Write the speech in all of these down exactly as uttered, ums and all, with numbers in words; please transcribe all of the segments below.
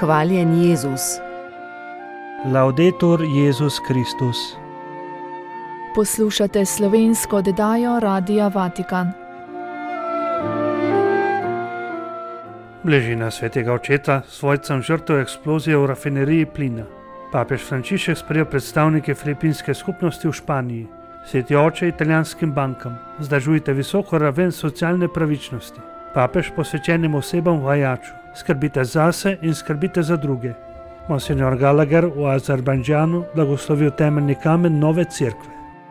Hvaljen Jezus. Laudetur Jezus Kristus. Poslušate slovensko oddajo Radia Vatikan. Bližina svetega očeta svojcem žrtev eksplozije v rafineriji plina. Papež Frančišek sprejel predstavnike filipinske skupnosti v Španiji. Sveti oče italijanskim bankam, vzdržujte visoko raven socialne pravičnosti. Papež posvečenim osebam v Ajaču, skrbite zase in skrbite za druge. Monsignor Gallagher v Azerbajdžanu blagoslovil temeljni kamen nove cerkve.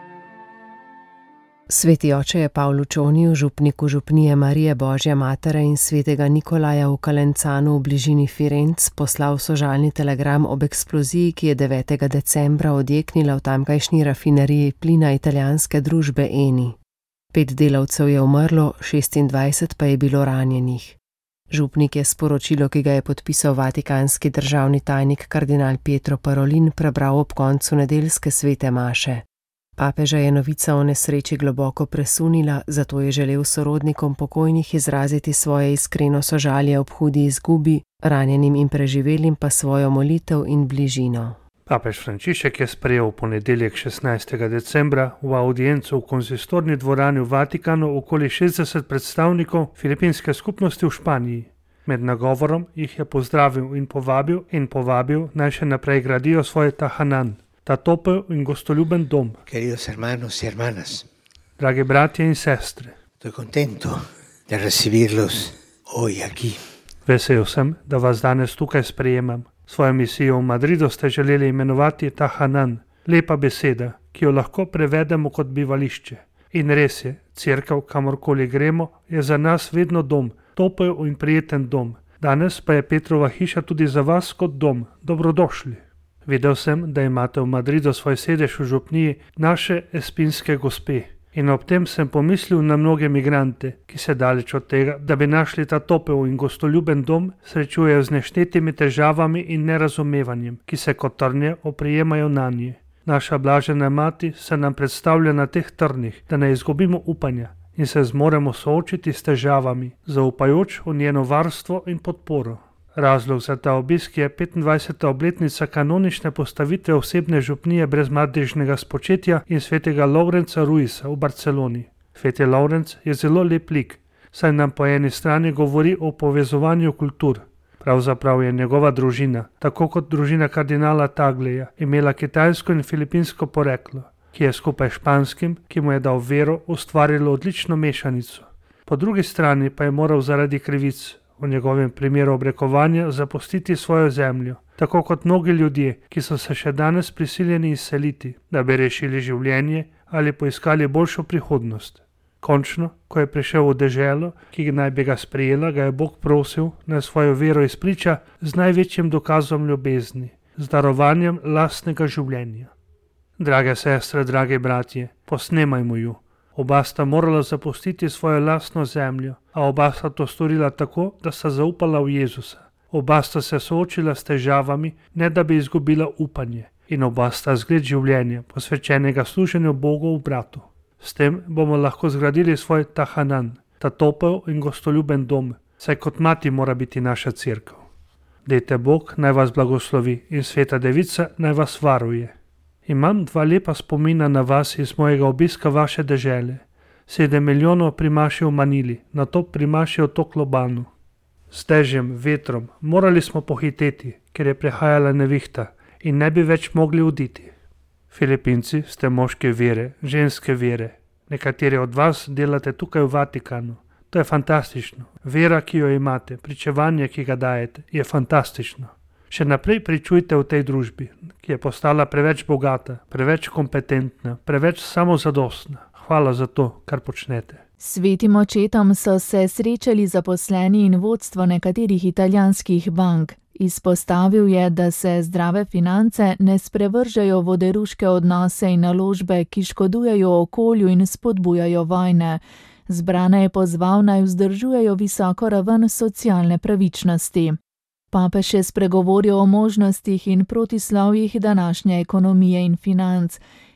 Sveti oče je Pavlu Čoniju, župniku župnije Marije Božje Matere in svetega Nikolaja v Calenzanu v bližini Firenc poslal sožalni telegram ob eksploziji, ki je devetega decembra odjeknila v tamkajšnji rafineriji plina italijanske družbe Eni. Pet delavcev je umrlo, šestindvajset pa je bilo ranjenih. Župnik je sporočilo, ki ga je podpisal vatikanski državni tajnik kardinal Pietro Parolin, prebral ob koncu nedeljske svete maše. Papeža je novica o nesreči globoko presunila, zato je želel sorodnikom pokojnih izraziti svoje iskreno sožalje ob hudi izgubi, ranjenim in preživelim pa svojo molitev in bližino. Papež Frančišek je sprejel v ponedeljek šestnajstega decembra v audiencu v konzistorni dvorani v Vatikanu okoli šestdeset predstavnikov filipinske skupnosti v Španiji. Med nagovorom jih je pozdravil in povabil in povabil naj še naprej gradijo svoj tahanan, ta topel in gostoljuben dom. Queridos hermanos y hermanas, Dragi bratje in sestre, estoy contento de recibirlos hoy aquí. vesel sem, da vas danes tukaj sprejemam. Svojo misijo v Madridu ste želeli imenovati tahanan, lepa beseda, ki jo lahko prevedemo kot bivališče. In res je, cerkev, kamorkoli gremo, je za nas vedno dom, topel in prijeten dom. Danes pa je Petrova hiša tudi za vas kot dom, dobrodošli. Videl sem, da imate v Madridu svoj sedež v župniji naše espinske gospe. In ob tem sem pomislil na mnoge migrante, ki se daleč od tega, da bi našli ta topel in gostoljuben dom, srečujejo z neštetimi težavami in nerazumevanjem, ki se kot trnje oprijemajo nanje. Naša blažena mati se nam predstavlja na teh trnih, da ne izgubimo upanja in se zmoremo soočiti s težavami, zaupajoč v njeno varstvo in podporo. Razlog za ta obisk je petindvajseta obletnica kanonične postavitve osebne župnije brez madežnega spočetja in svetega Lovrenca Ruisa v Barceloni. Sveti Lovrenc je zelo lep lik, saj nam po eni strani govori o povezovanju kultur. Pravzaprav je njegova družina, tako kot družina kardinala Tagleja, imela kitajsko in filipinsko poreklo, ki je skupaj s španskim, ki mu je dal vero, ustvarilo odlično mešanico. Po drugi strani pa je moral zaradi krivic, v njegovem primeru obrekovanja, zapustiti svojo zemljo, tako kot mnogi ljudje, ki so se še danes prisiljeni izseliti, da bi rešili življenje ali poiskali boljšo prihodnost. Končno, ko je prišel v deželo, ki naj bi ga sprejela, ga je Bog prosil, naj svojo vero izpriča z največjim dokazom ljubezni, z darovanjem lastnega življenja. Drage sestre, dragi bratje, posnemajmo ju. Oba sta morala zapustiti svojo lastno zemljo, a oba sta to storila tako, da sta zaupala v Jezusa. Oba sta se soočila s težavami, ne da bi izgubila upanje, in oba sta zgled življenja, posvečenega služenju Bogu v bratu. S tem bomo lahko zgradili svoj tahanan, ta topel in gostoljuben dom, saj kot mati mora biti naša cerkev. Dejte Bog naj vas blagoslovi in sveta devica naj vas varuje. Imam dva lepa spomina na vas iz mojega obiska vaše dežele. Sedem milijonov pri maši v Manili, nato pri maši v Toklobanu. S dežjem, vetrom, morali smo pohiteti, ker je prehajala nevihta in ne bi več mogli oditi. Filipinci ste moške vere, ženske vere. Nekateri od vas delate tukaj v Vatikanu. To je fantastično. Vera, ki jo imate, pričevanje, ki ga dajete, je fantastično. Še naprej pričujte v tej družbi, ki je postala preveč bogata, preveč kompetentna, preveč samozadostna. Hvala za to, kar počnete. Svetim očetom so se srečali zaposleni in vodstvo nekaterih italijanskih bank. Izpostavil je, da se zdrave finance ne sprevržejo v oderuške odnose in naložbe, ki škodujejo okolju in spodbujajo vojne. Zbrane je pozval naj vzdržujejo visoko raven socialne pravičnosti. Papež je spregovoril o možnostih in protislovjih današnje ekonomije in financ.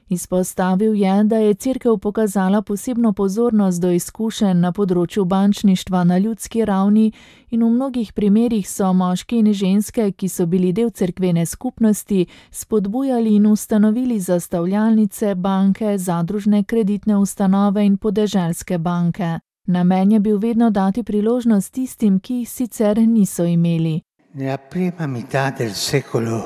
Izpostavil je, da je Cerkev pokazala posebno pozornost do izkušenj na področju bančništva na ljudski ravni in v mnogih primerih so moški in ženske, ki so bili del cerkvene skupnosti, spodbujali in ustanovili zastavljalnice, banke, zadružne kreditne ustanove in podeželske banke. Namen je bil vedno dati priložnost tistim, ki jih sicer niso imeli. Nella prima metà del secolo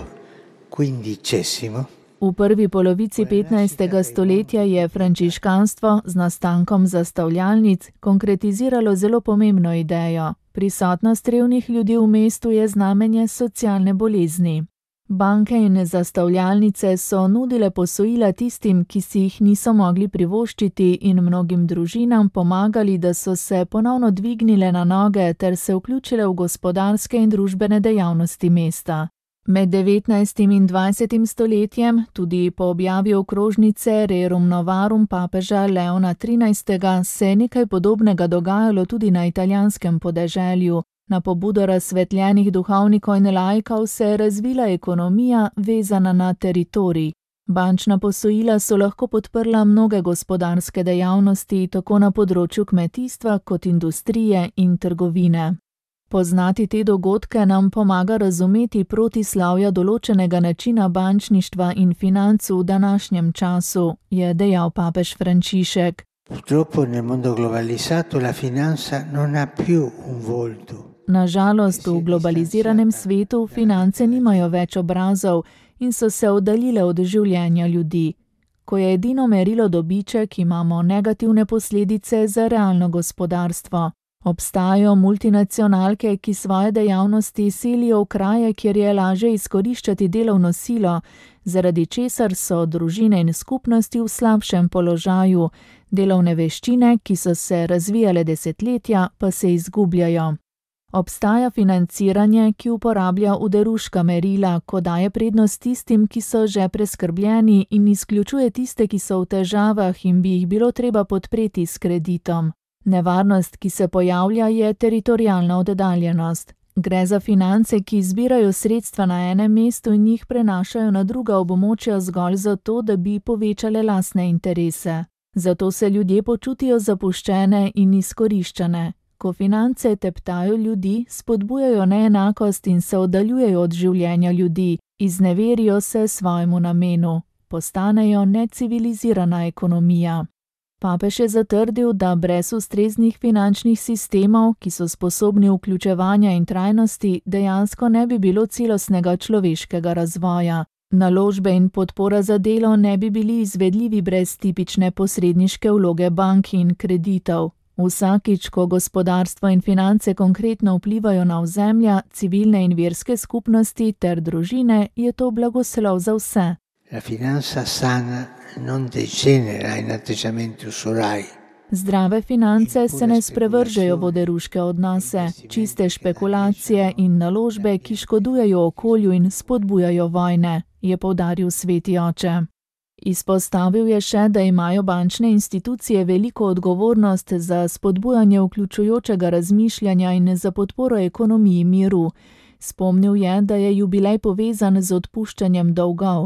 quindicesimo V prvi polovici petnajstega stoletja je frančiškanstvo z nastankom zastavljalnic konkretiziralo zelo pomembno idejo. Prisotnost revnih ljudi v mestu je znamenje socialne bolezni. Banke in zastavljalnice so nudile posojila tistim, ki si jih niso mogli privoščiti, in mnogim družinam pomagali, da so se ponovno dvignile na noge ter se vključile v gospodarske in družbene dejavnosti mesta. Med devetnajstim in dvajsetim stoletjem, tudi po objavi okrožnice Rerum Novarum papeža Leona trinajstega, se je nekaj podobnega dogajalo tudi na italijanskem podeželju. Na pobudo razsvetljenih duhovnikov in laikov se je razvila ekonomija, vezana na teritorij. Bančna posojila so lahko podprla mnoge gospodarske dejavnosti, tako na področju kmetijstva kot industrije in trgovine. Poznati te dogodke nam pomaga razumeti protislavja določenega načina bančništva in financ v današnjem času, je dejal papež Frančišek. Purtroppo nel mondo globalizzato la finanza non ha più un volto. Na žalost v globaliziranem svetu finance nimajo več obrazov in so se oddaljile od življenja ljudi. Ko je edino merilo dobiček, imamo negativne posledice za realno gospodarstvo. Obstajajo multinacionalke, ki svoje dejavnosti selijo v kraje, kjer je lažje izkoriščati delovno silo, zaradi česar so družine in skupnosti v slabšem položaju, delovne veščine, ki so se razvijale desetletja, pa se izgubljajo. Obstaja financiranje, ki uporablja oderuška merila, ko daje prednost tistim, ki so že preskrbljeni, in izključuje tiste, ki so v težavah in bi jih bilo treba podpreti s kreditom. Nevarnost, ki se pojavlja, je teritorialna oddaljenost. Gre za finance, ki zbirajo sredstva na enem mestu in jih prenašajo na druga območja zgolj zato, da bi povečale lastne interese. Zato se ljudje počutijo zapuščene in izkoriščane. Ko finance teptajo ljudi, spodbujajo neenakost in se oddaljujejo od življenja ljudi, izneverijo se svojemu namenu, postanejo necivilizirana ekonomija. Papež je zatrdil, da brez ustreznih finančnih sistemov, ki so sposobni vključevanja in trajnosti, dejansko ne bi bilo celostnega človeškega razvoja. Naložbe in podpora za delo ne bi bili izvedljivi brez tipične posredniške vloge bank in kreditov. Vsakič, ko gospodarstvo in finance konkretno vplivajo na ozemlja, civilne in verske skupnosti ter družine, je to blagoslov za vse. La finanza sana non degenera in atteggiamenti usurai. Zdrave finance se ne sprevržejo v oderuške odnose, čiste špekulacije in naložbe, ki škodujejo okolju in spodbujajo vojne, je poudaril sveti oče. Izpostavil je še, da imajo bančne institucije veliko odgovornost za spodbujanje vključujočega razmišljanja in za podporo ekonomiji miru. Spomnil je, da je jubilej povezan z odpuščanjem dolgov.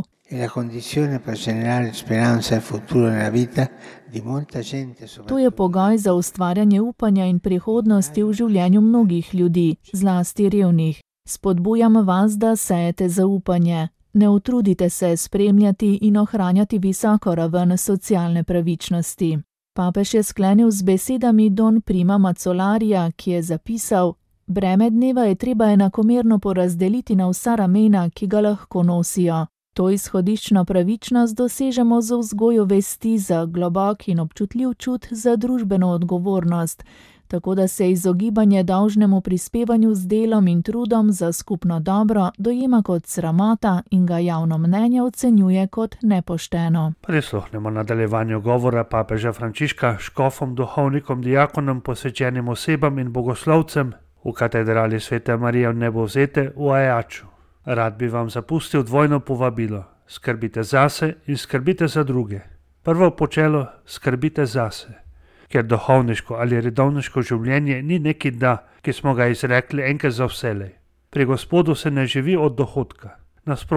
To je pogoj za ustvarjanje upanja in prihodnosti v življenju mnogih ljudi, zlasti revnih. Spodbujam vas, da sejete zaupanje. Ne utrudite se spremljati in ohranjati visoko raven socialne pravičnosti. Papež je sklenil z besedami Don Prima Mazzolarija, ki je zapisal: breme dneva je treba enakomerno porazdeliti na vsa ramena, ki ga lahko nosijo. To izhodiščno pravičnost dosežemo z vzgojo vesti za globok in občutljiv čut za družbeno odgovornost, tako da se izogibanje dolžnemu prispevanju z delom in trudom za skupno dobro dojema kot sramota in ga javno mnenje ocenjuje kot nepošteno. Prisluhnemo nadaljevanju govora papeža Frančiška škofom, duhovnikom, diakonom, posvečenim osebam in bogoslovcem v katedrali Svete Marije Vnebovzete v Ajaču. Rad bi vam zapustil dvojno povabilo. Skrbite zase in skrbite za druge. Prvo počelo, skrbite zase. Ker duhovniško ali redovniško življenje ni neki da, ki smo ga izrekli enkrat za vselej. Pri Gospodu se ne živi od dohodka. Nasprotno,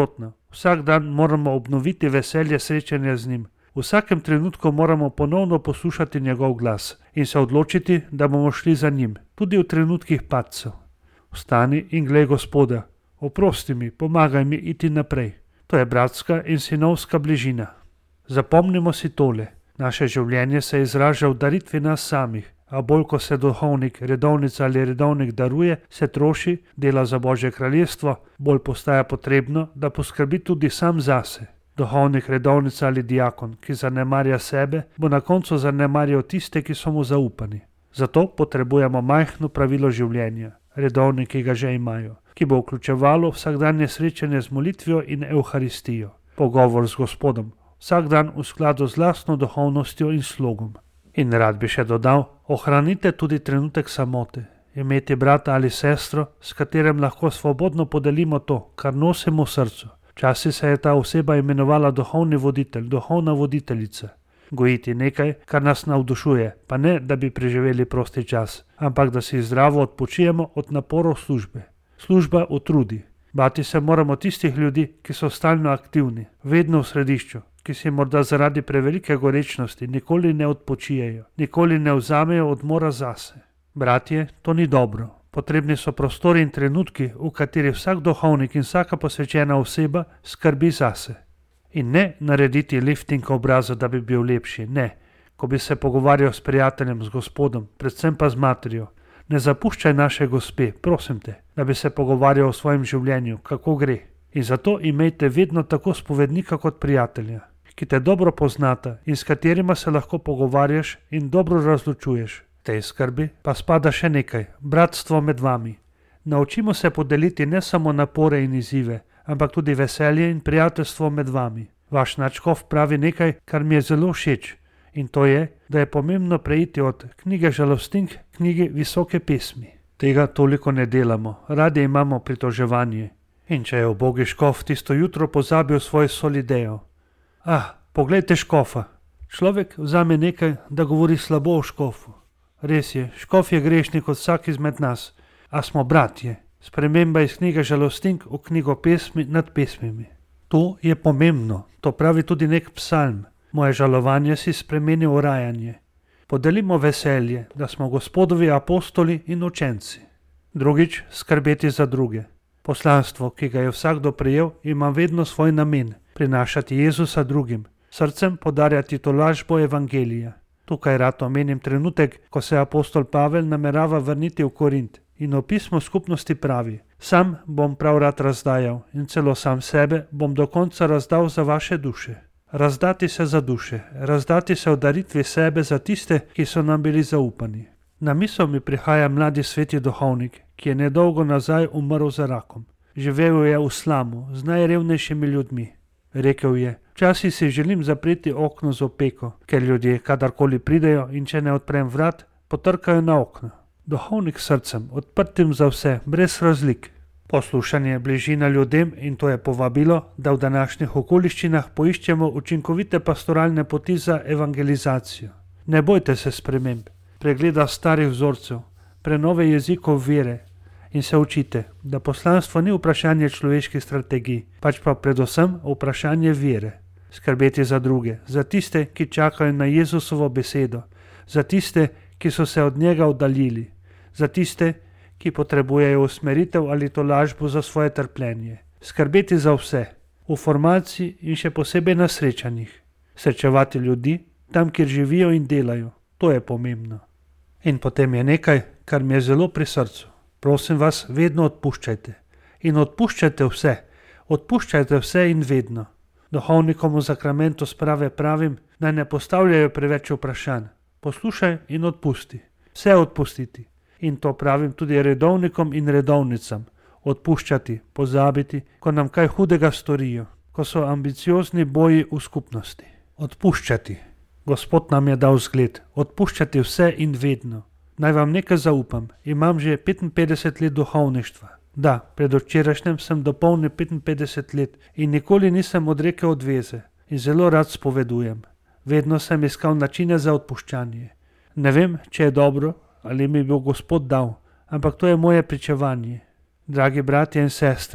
Vsak dan moramo obnoviti veselje srečanja z njim. V vsakem trenutku moramo ponovno poslušati njegov glas in se odločiti, da bomo šli za njim, tudi v trenutkih padcev. Vstani in glej Gospoda, oprosti mi, pomagaj mi iti naprej. To je bratska in sinovska bližina. Zapomnimo si tole, naše življenje se izraža v daritvi nas samih, a bolj ko se duhovnik, redovnica ali redovnik daruje, se troši, dela za Božje kraljestvo, bolj postaja potrebno, da poskrbi tudi sam zase. Duhovnik, redovnica ali diakon, ki zanemarja sebe, bo na koncu zanemarjal tiste, ki so mu zaupani. Zato potrebujemo majhno pravilo življenja, redovnik, ki ga že imajo, ki bo vključevalo vsakdanje srečanje z molitvijo in evharistijo, pogovor z Gospodom, vsak dan v skladu z lastno duhovnostjo in slogom. In rad bi še dodal, ohranite tudi trenutek samote, imeti brata ali sestro, s katerim lahko svobodno podelimo to, kar nosimo v srcu. Včasih se je ta oseba imenovala duhovni voditelj, duhovna voditeljica. Gojiti nekaj, kar nas navdušuje, pa ne, da bi preživeli prosti čas, ampak da si zdravo odpočijemo od naporov službe. Služba utrudi. Bati se moramo tistih ljudi, ki so stalno aktivni, vedno v središču, ki si morda zaradi prevelike gorečnosti nikoli ne odpočijejo, nikoli ne vzamejo odmora zase. Bratje, to ni dobro. Potrebni so prostori in trenutki, v kateri vsak duhovnik in vsaka posvečena oseba skrbi zase. In ne narediti lifting obraza, da bi bil lepši, ne. Ko bi se pogovarjal s prijateljem, z Gospodom, predvsem pa z materjo, ne zapuščaj naše gospe, prosim te, da bi se pogovarjal o svojem življenju, kako gre. In zato imejte vedno tako spovednika kot prijatelja, ki te dobro poznata in s katerima se lahko pogovarjaš in dobro razločuješ. Tej skrbi pa spada še nekaj, bratstvo med vami. Naučimo se podeliti ne samo napore in izzive, ampak tudi veselje in prijateljstvo med vami. Vaš nadškof pravi nekaj, kar mi je zelo všeč, in to je, da je pomembno preiti od knjige žalostink k knjigi visoke pesmi. Tega toliko ne delamo, radi imamo pritoževanje. In če je ubogi škof tisto jutro pozabil svoj solidejo. Ah, poglejte škofa. Človek vzame nekaj, da govori slabo o škofu. Res je, škof je grešnik kot vsak izmed nas, a smo bratje. Sprememba iz knjige žalostink v knjigo pesmi nad pesmimi. To je pomembno, to pravi tudi nek psalm. Moje žalovanje si spremeni v rajanje. Podelimo veselje, da smo Gospodovi apostoli in učenci. Drugič, skrbeti za druge. Poslanstvo, ki ga je vsakdo prejel, ima vedno svoj namen, prinašati Jezusa drugim, srcem podarjati tolažbo evangelija. Tukaj rad omenim trenutek, ko se apostol Pavel namerava vrniti v Korint in v pismu skupnosti pravi: Sam bom prav rad razdajal in celo sam sebe bom do konca razdal za vaše duše. Razdati se za duše, razdati se v daritvi sebe za tiste, ki so nam bili zaupani. Na misel mi prihaja mladi sveti duhovnik, ki je nedolgo nazaj umrl za rakom. Živel je v slamu z najrevnejšimi ljudmi. Rekel je: Včasih si želim zapreti okno z opeko, ker ljudje, kadarkoli pridejo in če ne odprem vrat, potrkajo na okno. Duhovnik s srcem, odprtim za vse, brez razlik. Poslušanje, bližina ljudem in to je povabilo, da v današnjih okoliščinah poiščemo učinkovite pastoralne poti za evangelizacijo. Ne bojte se sprememb, pregleda starih vzorcev, prenove jezikov vere in se učite, da poslanstvo ni vprašanje človeških strategij, pač pa predvsem vprašanje vere. Skrbeti za druge, za tiste, ki čakajo na Jezusovo besedo, za tiste, ki so se od njega oddaljili, za tiste, ki potrebujejo usmeritev ali tolažbo za svoje trpljenje. Skrbeti za vse, v formaciji in še posebej na srečanjih. Srečevati ljudi tam, kjer živijo in delajo. To je pomembno. In potem je nekaj, kar mi je zelo pri srcu. Prosim vas, vedno odpuščajte. In odpuščajte vse. Odpuščajte vse in vedno. Duhovnikom v zakramentu sprave pravim, naj ne postavljajo preveč vprašanj. Poslušaj in odpusti. Vse odpustiti. In to pravim tudi redovnikom in redovnicam. Odpuščati, pozabiti, ko nam kaj hudega storijo, ko so ambiciozni boji v skupnosti. Odpuščati. Gospod nam je dal zgled. Odpuščati vse in vedno. Naj vam nekaj zaupam. Imam že petinpetdeset let duhovništva. Da, predvčerajšnjem sem dopolnil petinpetdeset let in nikoli nisem odrekel odveze. In zelo rad spovedujem. Vedno sem iskal načine za odpuščanje. Ne vem, če je dobro, ali mi bo Gospod dal, ampak to je moje pričevanje. Dragi bratje in sestre,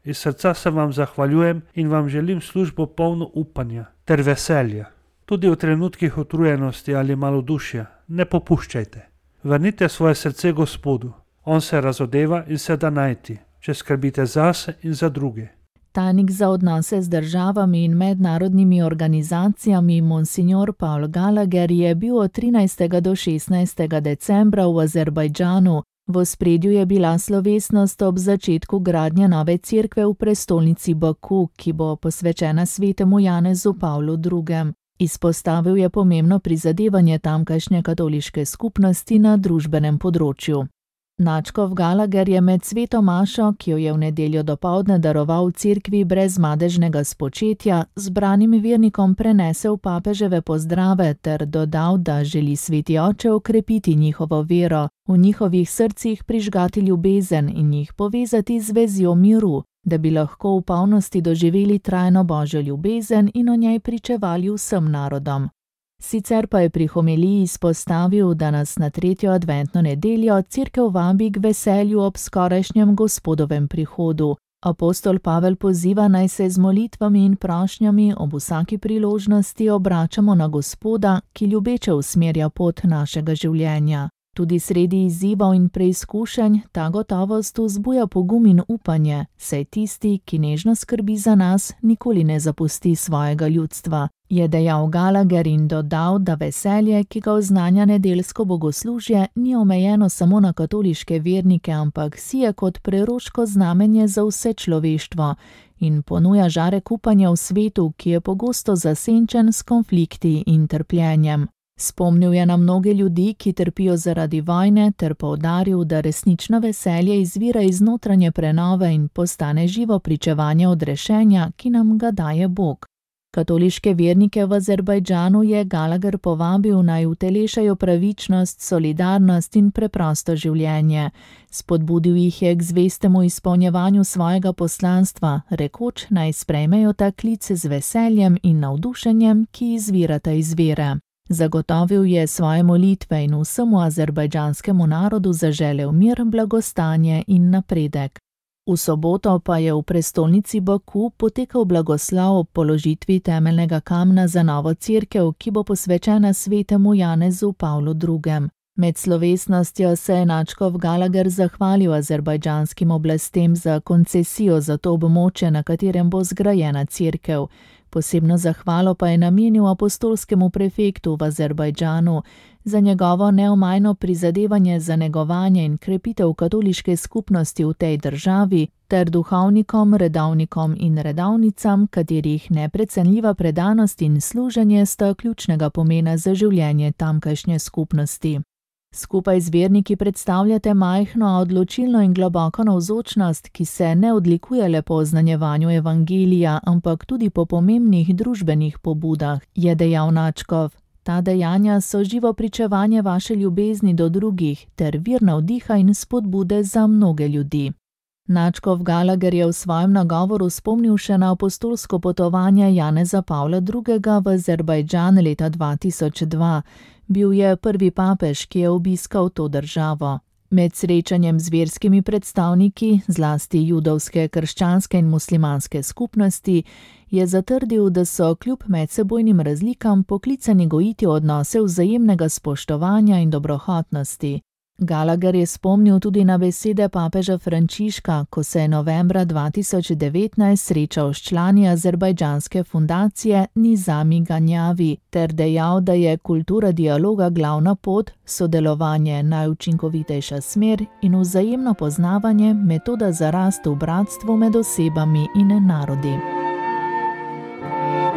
Iz srca se vam zahvaljujem in vam želim službo polno upanja ter veselja. Tudi v trenutkih utrujenosti ali malodušja ne popuščajte. Vrnite svoje srce Gospodu. On se razodeva in se da najti, če skrbite zase in za druge. Tajnik za odnose z državami in mednarodnimi organizacijami Monsignor Paul Gallagher je bil od trinajstega do šestnajstega decembra v Azerbajdžanu. V ospredju je bila slovesnost ob začetku gradnje nove cerkve v prestolnici Baku, ki bo posvečena svetemu Janezu Pavlu drugemu. Izpostavil je pomembno prizadevanje tamkajšnje katoliške skupnosti na družbenem področju. Nadškof Gallagher je med sveto mašo, ki jo je v nedeljo dopoldne daroval v cerkvi brez madežnega spočetja, zbranim vernikom prenesel papeževe pozdrave ter dodal, da želi sveti oče okrepiti njihovo vero, v njihovih srcih prižgati ljubezen in jih povezati z vezjo miru, da bi lahko v polnosti doživeli trajno božjo ljubezen in o njej pričevali vsem narodom. Sicer pa je pri homiliji izpostavil, da nas na tretjo adventno nedeljo cerkev vabi k veselju ob skorajšnjem Gospodovem prihodu. Apostol Pavel poziva, naj se z molitvami in prošnjami ob vsaki priložnosti obračamo na Gospoda, ki ljubeče usmerja pot našega življenja. Tudi sredi izzivov in preizkušenj ta gotovost vzbuja pogum in upanje, saj tisti, ki nežno skrbi za nas, nikoli ne zapusti svojega ljudstva, je dejal Gallagher in dodal, da veselje, ki ga oznanja nedeljsko bogoslužje, ni omejeno samo na katoliške vernike, ampak sije kot preroško znamenje za vse človeštvo in ponuja žarek upanja v svetu, ki je pogosto zasenčen s konflikti in trpljenjem. Spomnil je na mnoge ljudi, ki trpijo zaradi vojne, ter poudaril, da resnično veselje izvira iz notranje prenove in postane živo pričevanje odrešenja, ki nam ga daje Bog. Katoliške vernike v Azerbajdžanu je Gallagher povabil, naj utelešajo pravičnost, solidarnost in preprosto življenje. Spodbudil jih je k zvestemu izpolnjevanju svojega poslanstva, rekoč, naj sprejmejo ta klic z veseljem in navdušenjem, ki izvirata iz vere. Zagotovil je svoje molitve in vsemu azerbajdžanskemu narodu zaželel mir, blagostanje in napredek. V soboto pa je v prestolnici Baku potekal blagoslov ob položitvi temeljnega kamna za novo cerkev, ki bo posvečena svetemu Janezu Pavlu drugemu. Med slovesnostjo se je nadškof Gallagher zahvalil azerbajdžanskim oblastem za koncesijo za to območje, na katerem bo zgrajena cerkev. Posebno zahvalo pa je namenil apostolskemu prefektu v Azerbajdžanu za njegovo neomajno prizadevanje za negovanje in krepitev katoliške skupnosti v tej državi ter duhovnikom, redovnikom in redovnicam, katerih neprecenljiva predanost in služenje sta ključnega pomena za življenje tamkajšnje skupnosti. Skupaj z verniki predstavljate majhno, a odločilno in globoko navzočnost, ki se ne odlikuje le po oznanjevanju evangelija, ampak tudi po pomembnih družbenih pobudah, je dejal nadškof. Ta dejanja so živo pričevanje vaše ljubezni do drugih ter vir navdiha in spodbude za mnoge ljudi. Nadškof Gallagher je v svojem nagovoru spomnil še na apostolsko potovanje Janeza Pavla drugega v Azerbajdžan leta dva tisoč dva. Bil je prvi papež, ki je obiskal to državo. Med srečanjem z verskimi predstavniki, zlasti judovske, krščanske in muslimanske skupnosti, je zatrdil, da so kljub medsebojnim razlikam poklicani gojiti odnose vzajemnega spoštovanja in dobrohotnosti. Gallagher je spomnil tudi na besede papeža Frančiška, ko se je novembra dva tisoč devetnajst srečal s člani azerbajdžanske fundacije Nizami Ganjavi ter dejal, da je kultura dialoga glavna pot, sodelovanje najučinkovitejša smer in vzajemno poznavanje metoda za rast v bratstvu med osebami in narodi.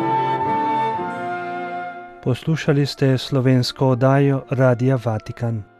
Poslušali ste slovensko oddajo Radia Vatikan.